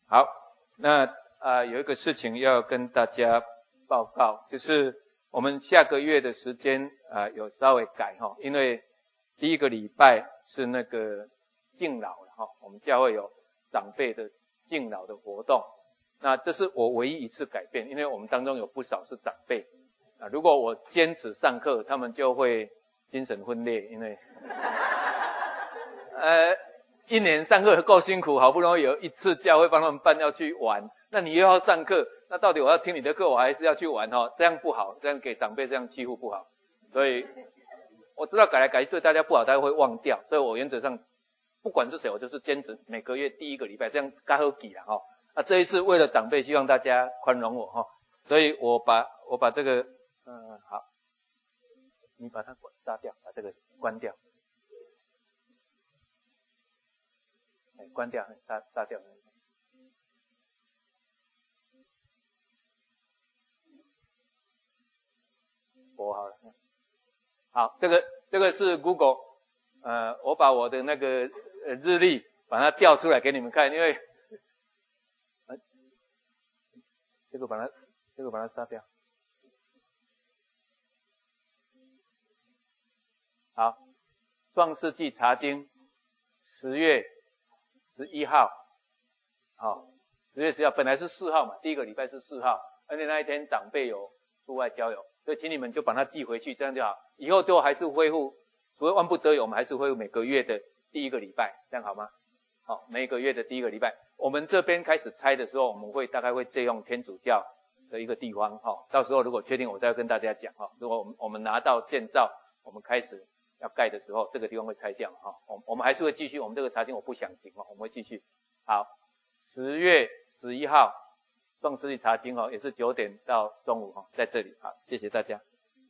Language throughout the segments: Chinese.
好，那有一个事情要跟大家报告，就是我们下个月的时间有稍微改哈，因为第一个礼拜是那个敬老哈，我们教会有长辈的敬老的活动，那这是我唯一一次改变，因为我们当中有不少是长辈如果我坚持上课，他们就会精神分裂，因为一年上课够辛苦，好不容易有一次教会帮他们办要去玩，那你又要上课，那到底我要听你的课，我还是要去玩这样不好，这样给长辈这样欺负不好。所以我知道改来改去对大家不好，大家会忘掉，所以我原则上不管是谁，我就是坚持每个月第一个礼拜，这样刚好记啦这一次为了长辈，希望大家宽容我所以我把这个好，你把它杀掉，把这个关掉。关掉，杀掉。播好了。好，这个是 Google， 我把我的那个日历把它调出来给你们看，因为这个把它杀掉。好，创世纪查经10月11号，好，10月11号，本来是4号嘛，第一个礼拜是4号，而且那一天长辈有出外郊游，所以请你们就把它寄回去，这样就好。以后就还是恢复，除非万不得已，我们还是恢复每个月的第一个礼拜，这样好吗？好，每个月的第一个礼拜，我们这边开始拆的时候，我们大概会借用天主教的一个地方，到时候如果确定，我再跟大家讲如果我们拿到建造，我们开始要盖的时候，这个地方会拆掉我们还是会继续，我们这个查经我不想停我们会继续。好，10月11号创世纪查经也是9点到中午在这里。好，谢谢大家。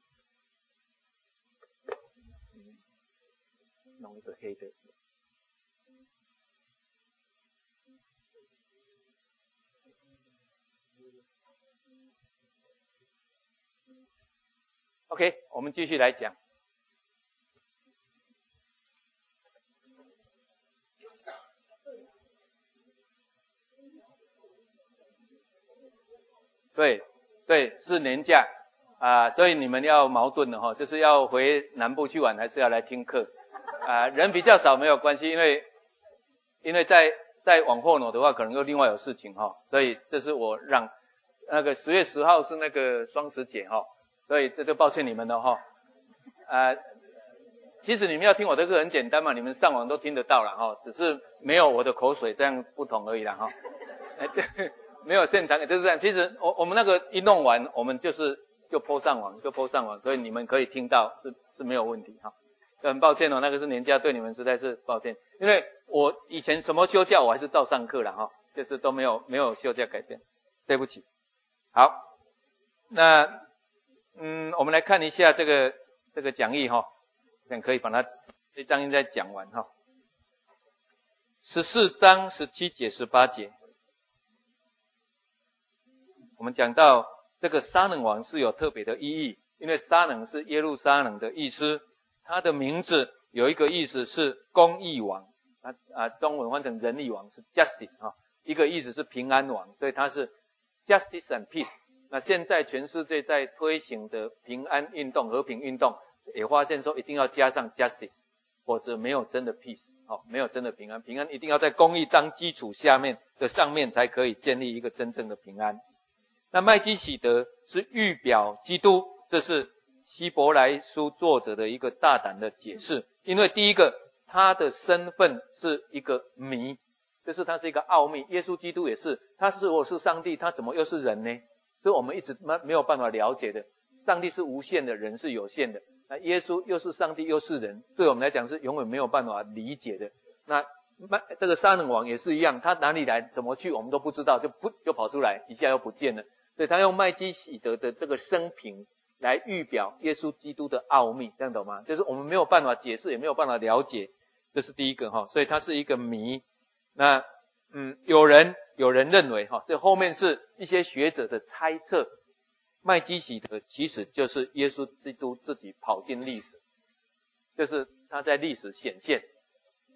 弄一个黑的。OK， 我们继续来讲。对，是年假所以你们要矛盾的就是要回南部去玩，还是要来听课人比较少没有关系，因为再往后挪的话，可能又另外有事情所以这是我让那个10月10号是那个双十节所以这就抱歉你们了其实你们要听我的课很简单嘛，你们上网都听得到了只是没有我的口水这样不同而已啦没有现场就是这样。其实我们那个一弄完，我们就 po 上网，所以你们可以听到是没有问题很抱歉那个是年假，对你们实在是抱歉，因为我以前什么休假我还是照上课啦就是都没有休假改变，对不起。好，那我们来看一下这个讲义这样可以把它这章应该讲完14章17节18节。我们讲到这个撒冷王是有特别的意义，因为撒冷是耶路撒冷的意思，它的名字有一个意思是公义王中文换成仁义王是 justice 一个意思是平安王，所以它是 justice and peace。 那现在全世界在推行的平安运动、和平运动也发现说一定要加上 justice， 否则没有真的 peace 没有真的平安。平安一定要在公义当基础上面才可以建立一个真正的平安。那麦基洗德是预表基督，这是希伯来书作者的一个大胆的解释。因为第一个，他的身份是一个谜，就是他是一个奥秘。耶稣基督也是，他如果是上帝，他怎么又是人呢？是我们一直没有办法了解的。上帝是无限的，人是有限的。那耶稣又是上帝又是人，对我们来讲是永远没有办法理解的。那这个撒冷王也是一样，他哪里来怎么去我们都不知道，就跑出来，一下又不见了。所以他用麦基洗德的这个生平来预表耶稣基督的奥秘，这样懂吗？就是我们没有办法解释，也没有办法了解，这是第一个所以它是一个谜。那有人认为这后面是一些学者的猜测，麦基洗德其实就是耶稣基督自己跑进历史，就是他在历史显现。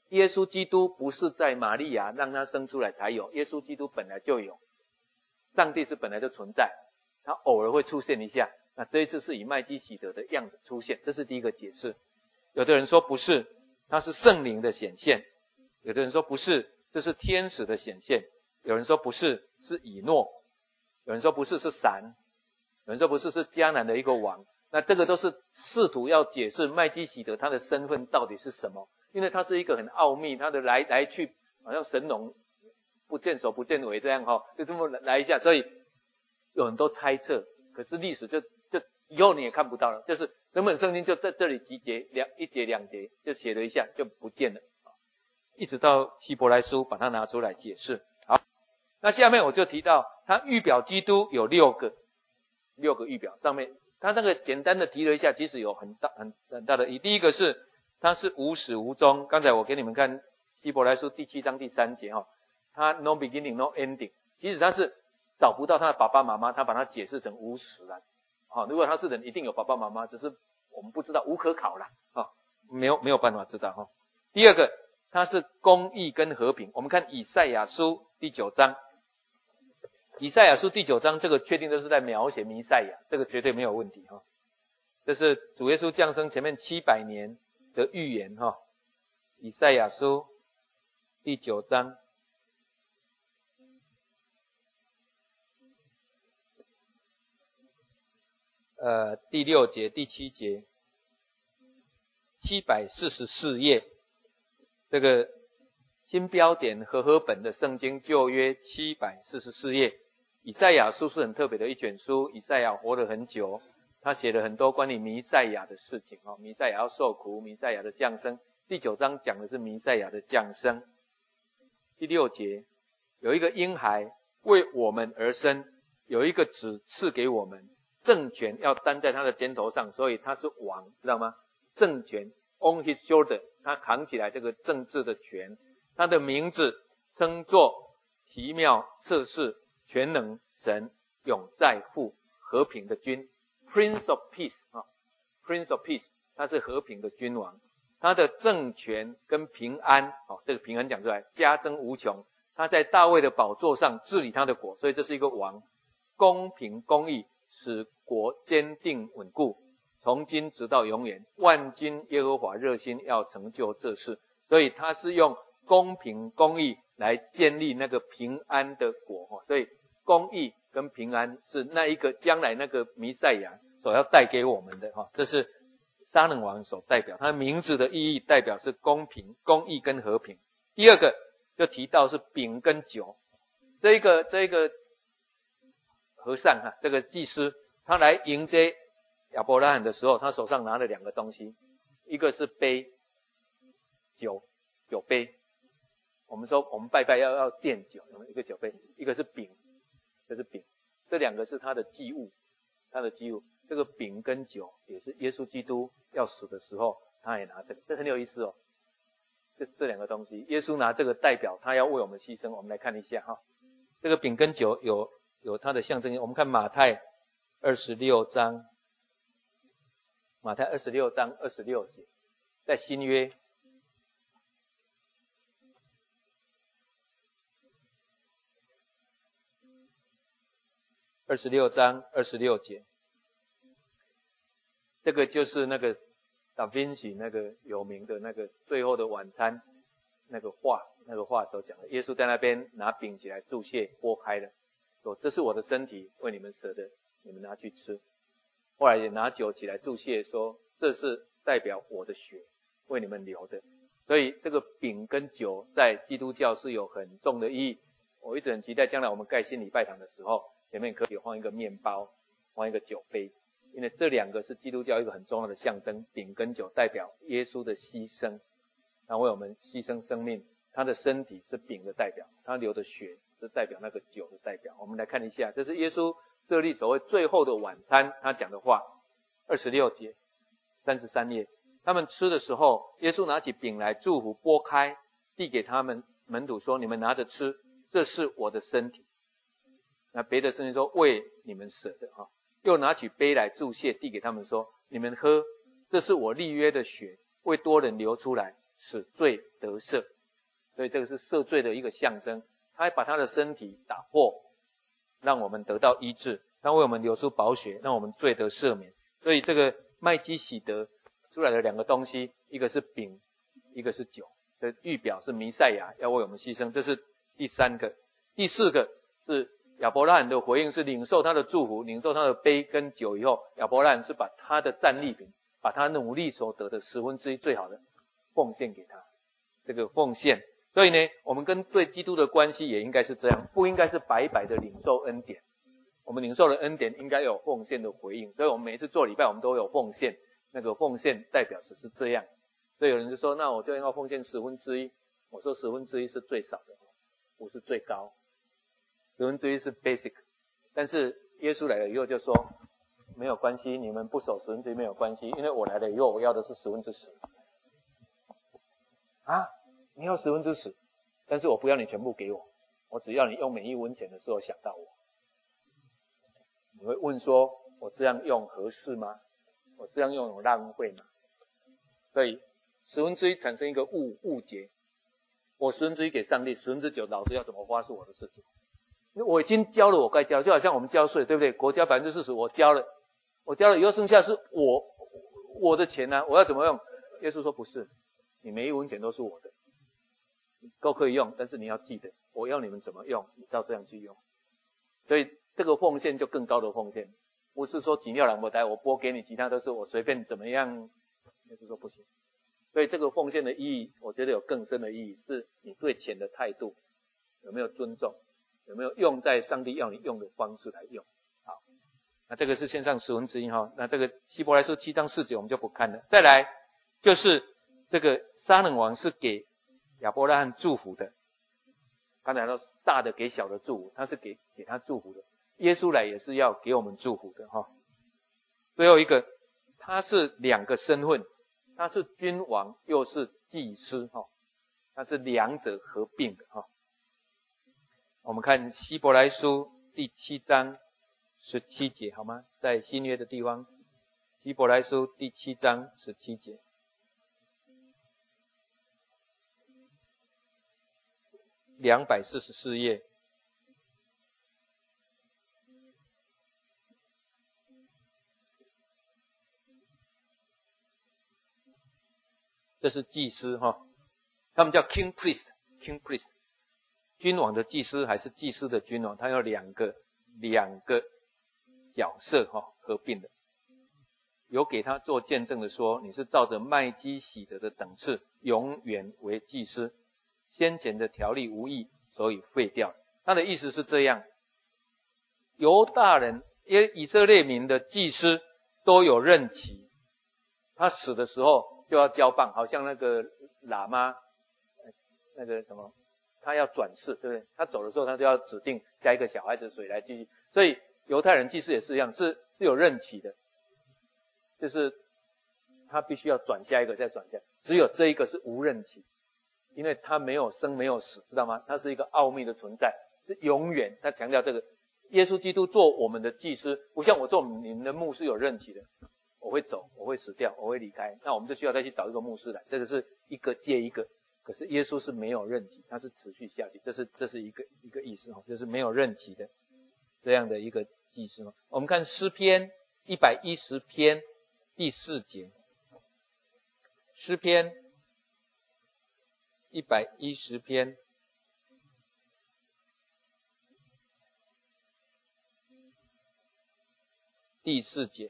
耶稣基督不是在玛利亚让他生出来才有，耶稣基督本来就有。上帝是本来就存在，他偶尔会出现一下，那这一次是以麦基洗德的样子出现，这是第一个解释。有的人说不是，他是圣灵的显现；有的人说不是，这是天使的显现；有人说不是，是以诺；有人说不是，是闪；有人说不是，是迦南的一个王。那这个都是试图要解释麦基洗德他的身份到底是什么，因为他是一个很奥秘，他的来去好像神农不见首不见尾这样就这么来一下，所以有很多猜测，可是历史就以后你也看不到了，就是整本圣经就在这里集结一节两节就写了一下就不见了，一直到希伯来书把它拿出来解释。好，那下面我就提到他预表基督有六个预表，上面他那个简单的提了一下，其实有很大的意义。第一个是他是无始无终，刚才我给你们看希伯来书第7章第3节他 no beginning no ending， 其实他是找不到他的爸爸妈妈，他把它解释成无始了。如果他是人，一定有爸爸妈妈，只是我们不知道，无可考啦，没有办法知道第二个，他是公义跟和平。我们看以赛亚书第9章，以赛亚书第9章这个确定都是在描写弥赛亚，这个绝对没有问题这是主耶稣降生前面700年的预言以赛亚书第9章第6节第7节，744页，这个新标点和合本的圣经旧约744页。以赛亚书是很特别的一卷书，以赛亚活了很久，他写了很多关于弥赛亚的事情弥赛亚要受苦，弥赛亚的降生。第9章讲的是弥赛亚的降生。第6节，有一个婴孩为我们而生，有一个子赐给我们，政权要担在他的肩头上，所以他是王，知道吗？政权 on his shoulder， 他扛起来这个政治的权。他的名字称作奇妙策士，全能神，永在父，和平的君 Prince of Peace Prince of Peace， 他是和平的君王。他的政权跟平安这个平安讲出来加增无穷。他在大卫的宝座上治理他的国，所以这是一个王。公平公义使国坚定稳固，从今直到永远，万军耶和华热心要成就这事。所以他是用公平公义来建立那个平安的国所以公义跟平安是那一个将来那个弥赛亚所要带给我们的这是撒冷王所代表，他名字的意义代表是公平公义跟和平。第二个就提到是饼跟酒，这一个和尚这个祭司他来迎接亚伯拉罕的时候，他手上拿了2个东西，一个是杯酒杯，我们说我们拜拜要奠酒，一个酒杯，一个是饼，这是饼，这2个是他的祭物，这个饼跟酒也是耶稣基督要死的时候他也拿这个，这很有意思就是这2个东西，耶稣拿这个代表他要为我们牺牲。我们来看一下这个饼跟酒有它的象征意。我们看马太26章26节，在新约26章26节，这个就是那个达芬奇那个有名的那个最后的晚餐那个画所讲的，耶稣在那边拿饼起来祝谢，拨开了，说这是我的身体，为你们舍的，你们拿去吃。后来也拿酒起来祝谢，说这是代表我的血，为你们流的。所以这个饼跟酒在基督教是有很重的意义。我一直很期待将来我们盖新礼拜堂的时候，前面可以放一个面包，放一个酒杯，因为这2个是基督教一个很重要的象征。饼跟酒代表耶稣的牺牲，他为我们牺牲生命，他的身体是饼的代表，他流的血是代表那个酒的代表。我们来看一下，这是耶稣设立所谓最后的晚餐他讲的话，26节33页。他们吃的时候，耶稣拿起饼来祝福，拨开递给他们门徒说，你们拿着吃，这是我的身体。那别的圣经说为你们舍的又拿起杯来祝谢，递给他们说，你们喝，这是我立约的血，为多人流出来， 使罪得赦，所以这个是赦罪的一个象征。他还把他的身体打破，让我们得到医治，他为我们流出宝血，让我们罪得赦免。所以这个麦基洗德出来的两个东西，一个是饼，一个是酒，这预表是弥赛亚要为我们牺牲，这是第三个。第四个是亚伯拉罕的回应，是领受他的祝福，领受他的杯跟酒以后，亚伯拉罕是把他的战利品，把他努力所得的1/10最好的奉献给他。这个奉献，所以呢，我们跟对基督的关系也应该是这样，不应该是白白的领受恩典。我们领受的恩典应该有奉献的回应，所以我们每一次做礼拜我们都有奉献，那个奉献代表是这样。所以有人就说，那我就要奉献1/10，我说1/10是最少的，不是最高，1/10是 basic。但是耶稣来了以后就说，没有关系，你们不守1/10没有关系，因为我来了以后我要的是10%。啊，你要10%，但是我不要你全部给我，我只要你用每一文钱的时候想到我。你会问说，我这样用合适吗？我这样用有浪费吗？所以1/10产生一个误解，我1/10给上帝，9/10老子要怎么花是我的事情。我已经交了我该交，就好像我们交税，对不对？国家40%我交了，以后剩下是我的钱啊，我要怎么用？耶稣说不是，你每一文钱都是我的，都可以用，但是你要记得，我要你们怎么用，你照这样去用。所以这个奉献就更高的奉献，不是说几尿两不呆，我拨给你，其他都是我随便怎么样。耶稣说不行。所以这个奉献的意义，我觉得有更深的意义，是你对钱的态度有没有尊重，有没有用在上帝要你用的方式来用。好，那这个是线上1/10哈。那这个希伯来书7章4节我们就不看了。再来就是这个撒冷王是给亚伯拉罕祝福的，刚才说大的给小的祝福，他是给他祝福的。耶稣来也是要给我们祝福的哈。最后一个，他是两个身份，他是君王又是祭司哈，他是两者合并的哈。我们看希伯来书第7章17节好吗？在新约的地方，希伯来书第7章17节。244页。这是祭司哈，他们叫 king priest， 君王的祭司还是祭司的君王，他有两个角色哈合并的。有给他做见证的说，你是照着麦基洗德的等次，永远为祭司。先前的条例无益，所以废掉。他的意思是这样：犹大人、以色列民的祭司都有任期，他死的时候就要交棒，好像那个喇嘛，那个什么，他要转世，对不对？他走的时候，他就要指定下一个小孩子谁来继续。所以犹太人祭司也是一样，是有任期的，就是他必须要转下一个，再转下。只有这一个是无任期，因为他没有生没有死，知道吗？他是一个奥秘的存在，是永远。他强调这个，耶稣基督做我们的祭司，不像我做你们的牧师有任期的。我会走，我会死掉，我会离开，那我们就需要再去找一个牧师来，这个是一个接一个。可是耶稣是没有任期，他是持续下去，这是一个意思，就是没有任期的这样的一个祭司。我们看诗篇110篇第4节，诗篇110篇第4节。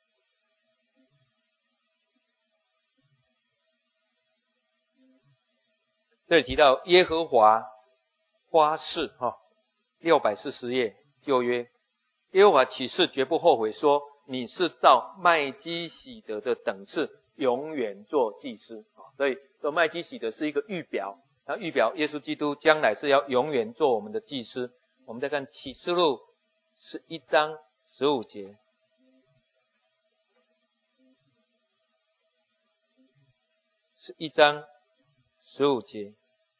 这里提到耶和华发誓640页旧约，耶和华起誓绝不后悔，说你是照麦基洗德的等次永远做祭司。所以说麦基洗德是一个预表，它预表耶稣基督将来是要永远做我们的祭司。我们再看启示录11章15节，是1章15节。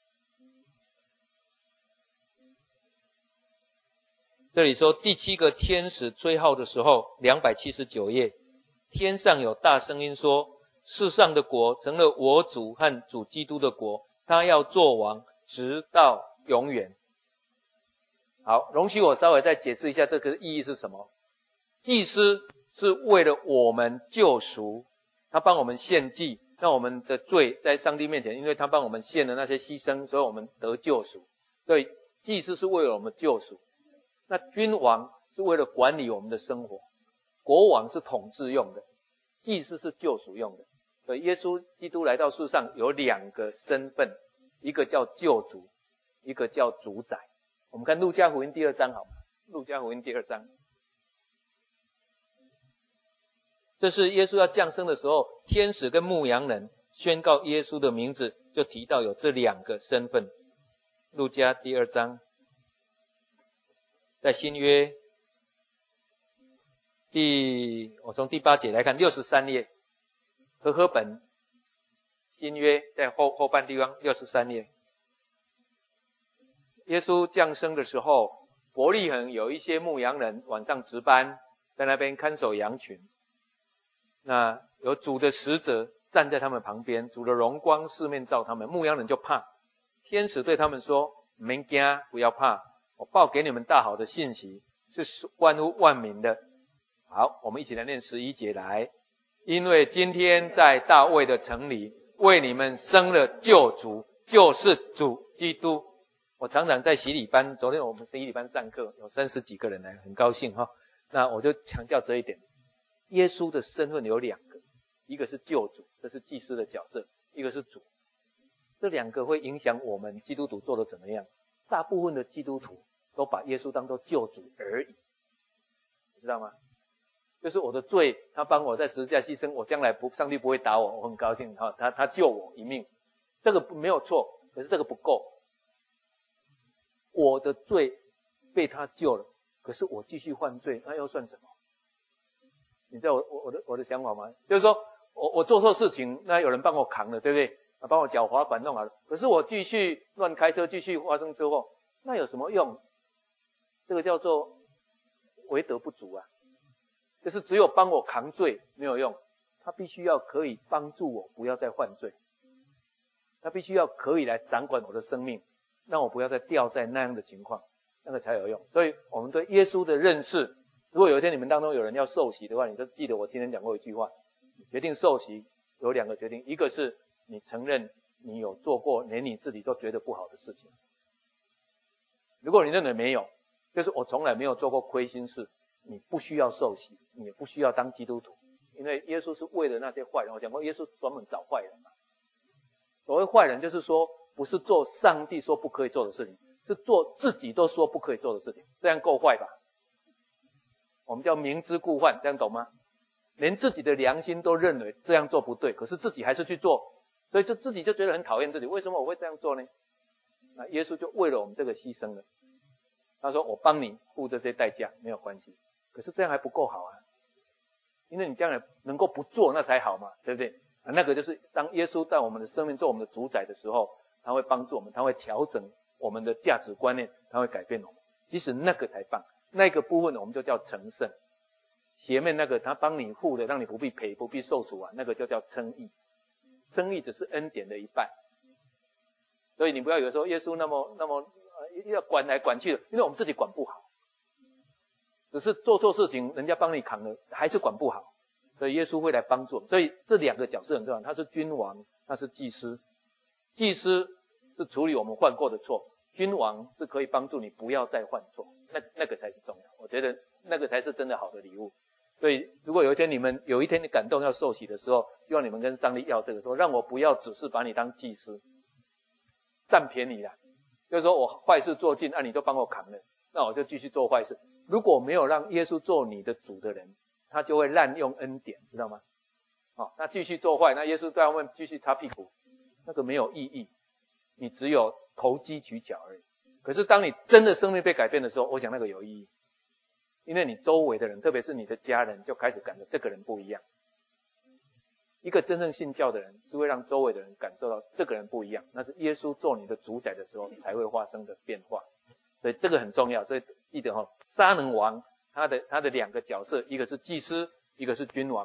这里说第7个天使吹号的时候，279页，天上有大声音说， 世上的国成了我主和主基督的国，他要做王，直到永远。好，容许我稍微再解释一下这个意义是什么。祭司是为了我们救赎，他帮我们献祭，让我们的罪在上帝面前，因为他帮我们献了那些牺牲，所以我们得救赎。所以祭司是为了我们救赎。那君王是为了管理我们的生活，国王是统治用的，祭司是救赎用的。所以耶稣基督来到世上有两个身份，一个叫救主，一个叫主宰。我们看路加福音第2章好吗？路加福音第2章，这是耶稣要降生的时候，天使跟牧羊人宣告耶稣的名字，就提到有这两个身份。路加第2章，在新约我从第8节来看，63页，和合本新约在后半地方63页。耶稣降生的时候，伯利恒有一些牧羊人晚上值班，在那边看守羊群。那有主的使者站在他们旁边，主的荣光四面照他们，牧羊人就怕。天使对他们说：没惊，不要怕，我报给你们大好的信息，是关乎万民的。好，我们一起来念11节来。因为今天在大卫的城里，为你们生了救主，就是主基督。我常常在洗礼班，昨天我们洗礼班上课，有30几个人来，很高兴哈。那我就强调这一点，耶稣的身份有两个，一个是救主，这是祭司的角色，一个是主。这两个会影响我们基督徒做得怎么样。大部分的基督徒都把耶稣当作救主而已，你知道吗？就是我的罪，他帮我在十字架牺牲，我将来上帝不会打我，我很高兴哈，他救我一命，这个没有错，可是这个不够。我的罪被他救了，可是我继续犯罪，那又算什么？你知道我的想法吗？就是说我做错事情，那有人帮我扛了，对不对？帮我缴罚款弄好了，可是我继续乱开车，继续发生车祸，那有什么用？这个叫做为德不足啊，就是只有帮我扛罪没有用，他必须要可以帮助我不要再犯罪，他必须要可以来掌管我的生命，让我不要再掉在那样的情况，那个才有用。所以我们对耶稣的认识，如果有一天你们当中有人要受洗的话，你就记得我今天讲过一句话，决定受洗有两个决定，一个是你承认你有做过连你自己都觉得不好的事情。如果你认为没有，就是我从来没有做过亏心事，你不需要受洗，你也不需要当基督徒，因为耶稣是为了那些坏人。我讲过，耶稣专门找坏人嘛。所谓坏人，就是说不是做上帝说不可以做的事情，是做自己都说不可以做的事情，这样够坏吧？我们叫明知故犯，这样懂吗？连自己的良心都认为这样做不对，可是自己还是去做，所以就自己就觉得很讨厌自己。为什么我会这样做呢？那耶稣就为了我们这个牺牲了。他说我帮你付这些代价没有关系，可是这样还不够好啊，因为你将来能够不做那才好嘛，对不对？那个就是当耶稣在我们的生命做我们的主宰的时候，他会帮助我们，他会调整我们的价值观念，他会改变我们。其实那个才棒，那个部分我们就叫成圣。前面那个他帮你付的，让你不必赔不必受处啊，那个就叫称义。称义只是恩典的一半，所以你不要有时候耶稣那么要管来管去的，因为我们自己管不好，只是做错事情人家帮你扛了，还是管不好，所以耶稣会来帮助我们。所以这两个角色很重要，他是君王，他是祭司。祭司是处理我们犯过的错，君王是可以帮助你不要再犯错，那个才是重要。我觉得那个才是真的好的礼物。所以如果有一天你感动要受洗的时候，希望你们跟上帝要这个，说让我不要只是把你当祭司，占便宜啦，就是说我坏事做尽，你都帮我扛了，那我就继续做坏事。如果没有让耶稣做你的主的人，他就会滥用恩典，知道吗？那继续做坏，那耶稣在外面继续擦屁股，那个没有意义，你只有投机取巧而已。可是当你真的生命被改变的时候，我想那个有意义，因为你周围的人，特别是你的家人，就开始感觉这个人不一样。一个真正信教的人，是会让周围的人感受到这个人不一样，那是耶稣做你的主宰的时候才会发生的变化。所以这个很重要。所以记得撒冷王他的两个角色，一个是祭司，一个是君王。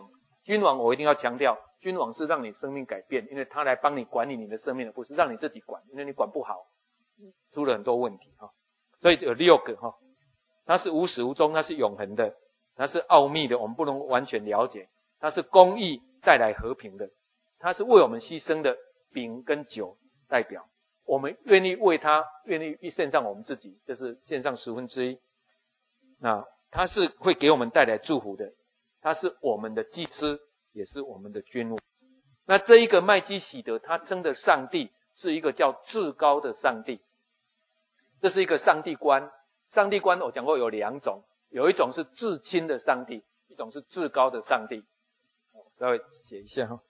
君王我一定要强调，君王是让你生命改变，因为他来帮你管理你的生命的，不是让你自己管，因为你管不好，出了很多问题哈。所以有6个哈，它是无始无终，它是永恒的，它是奥秘的，我们不能完全了解。它是公义带来和平的，它是为我们牺牲的饼跟酒代表我们愿意为他，愿意献上我们自己，就是献上1/10。那它是会给我们带来祝福的，它是我们的祭司，也是我们的君王。那这一个麦基洗德，他称的上帝是一个叫至高的上帝，这是一个上帝观。上帝观我讲过有2种，有一种是至亲的上帝，一种是至高的上帝。稍微写一下哈。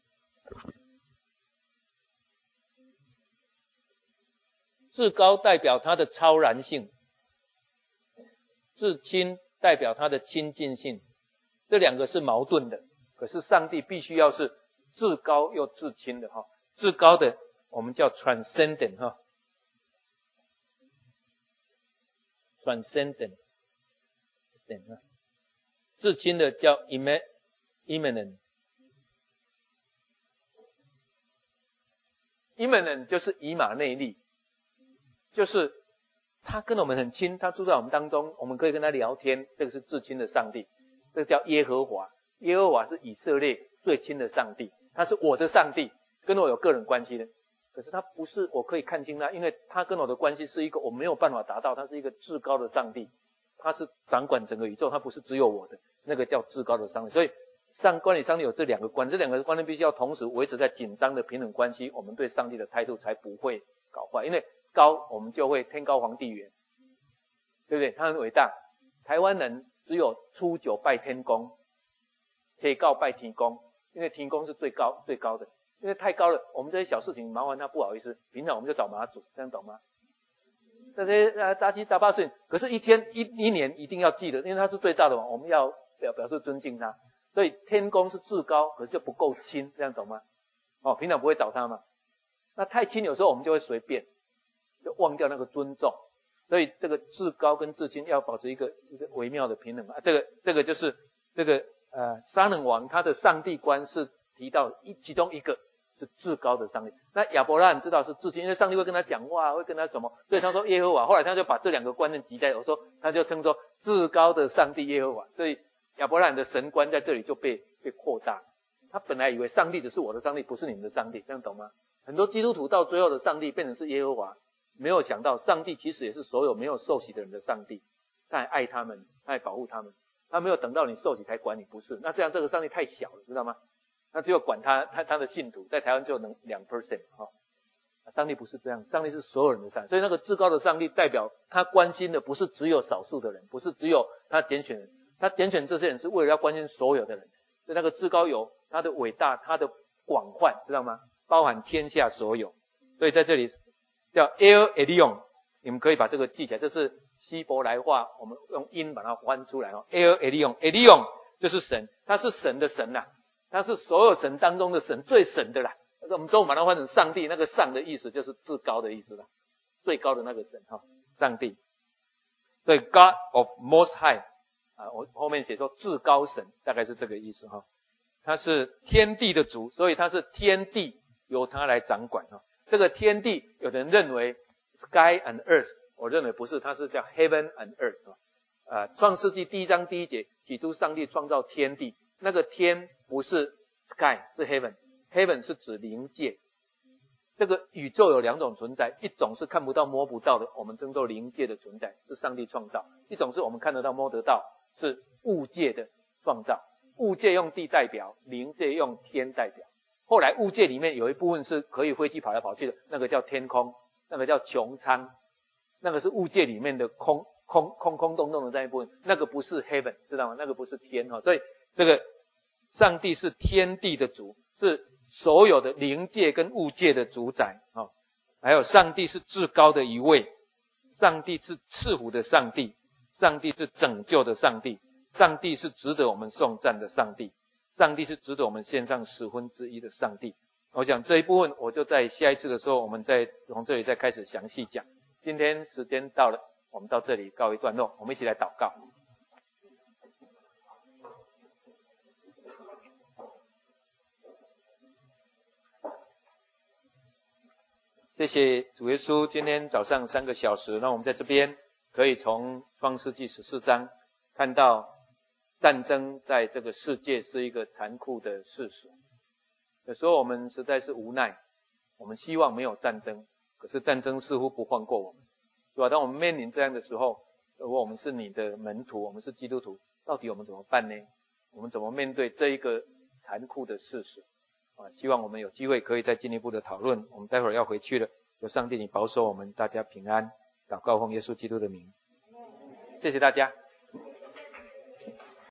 至高代表他的超然性，至亲代表他的亲近性，这2个是矛盾的。可是上帝必须要是至高又至亲的哈。至高的我们叫 transcendent 哈 ，transcendent， 至亲的叫 immanent。immanent 就是以马内利，就是他跟我们很亲，他住在我们当中，我们可以跟他聊天，这个是至亲的上帝，这个叫耶和华。耶和华是以色列最亲的上帝，他是我的上帝，跟我有个人关系的。可是他不是我可以看清他，因为他跟我的关系是一个我没有办法达到，他是一个至高的上帝，他是掌管整个宇宙，他不是只有我的，那个叫至高的上帝。所以关于上帝有这2个观，这2个观念必须要同时维持在紧张的平等关系，我们对上帝的态度才不会搞坏。因为高我们就会天高皇帝远，对不对？他很伟大。台湾人只有初9拜天公，初9拜天公，因为天公是最高的，因为太高了，我们这些小事情麻烦他不好意思，平常我们就找妈祖，这样懂吗？这些杂七杂八事情，可是一年一定要记得，因为他是最大的王，我们要表示尊敬他。所以天公是至高，可是就不够亲，这样懂吗？平常不会找他嘛。那太亲有时候我们就会随便，就忘掉那个尊重。所以这个至高跟至亲要保持一个微妙的平衡。这个就是这个沙冷王他的上帝观是提到其中一个是至高的上帝。那亚伯拉罕知道是至亲，因为上帝会跟他讲话，会跟他什么，所以他说耶和华。后来他就把这2个观念集在，他就称作至高的上帝耶和华。所以亚伯拉罕的神观在这里就被扩大。他本来以为上帝只是我的上帝，不是你们的上帝，这样懂吗？很多基督徒到最后的上帝变成是耶和华，没有想到上帝其实也是所有没有受洗的人的上帝，他还爱他们，他还保护他们，他没有等到你受洗才管你，不是。那这样这个上帝太小了，知道吗？那只有管他的信徒，在台湾就能2%哈。上帝不是这样，上帝是所有人的上帝。所以那个至高的上帝代表他关心的不是只有少数的人，不是只有他拣选人，他拣选这些人是为了要关心所有的人。所以那个至高有他的伟大，他的广泛，知道吗？包含天下所有。所以在这里叫 El Elyon， 你们可以把这个记起来，这是希伯来话，我们用音把它翻出来El Elyon 就是神，他是神的神啦，他是所有神当中的神，最神的啦。我们中文把它翻成上帝，那个上的意思就是至高的意思啦，最高的那个神上帝。所以 God of Most High 我后面写说至高神，大概是这个意思他是天地的主，所以他是天地由他来掌管这个天地有的人认为 Sky and Earth， 我认为不是，它是叫 Heaven and Earth创世纪1章1节，起初上帝创造天地，那个天不是 Sky， 是 Heaven 是指灵界。这个宇宙有2种存在，一种是看不到摸不到的，我们称作灵界的存在，是上帝创造；一种是我们看得到摸得到，是物界的创造。物界用地代表，灵界用天代表。后来物界里面有一部分是可以飞机跑来跑去的，那个叫天空，那个叫穹苍，那个是物界里面的空洞洞的那一部分，那个不是 heaven， 知道吗？那个不是天所以这个上帝是天地的主，是所有的灵界跟物界的主宰还有上帝是至高的一位，上帝是赐福的上帝，上帝是拯救的上帝，上帝是值得我们颂赞的上帝，上帝是值得我们献上1/10的上帝。我想这一部分我就在下一次的时候，我们再从这里再开始详细讲。今天时间到了，我们到这里告一段落，我们一起来祷告。 谢谢主耶稣，今天早上3个小时，让我们在这边可以从创世纪14章看到战争在这个世界是一个残酷的事实。有时候我们实在是无奈，我们希望没有战争，可是战争似乎不放过我们，是吧？当我们面临这样的时候，如果我们是你的门徒，我们是基督徒，到底我们怎么办呢？我们怎么面对这一个残酷的事实？希望我们有机会可以再进一步的讨论。我们待会儿要回去了，求上帝你保守我们大家平安，祷告奉耶稣基督的名，谢谢大家。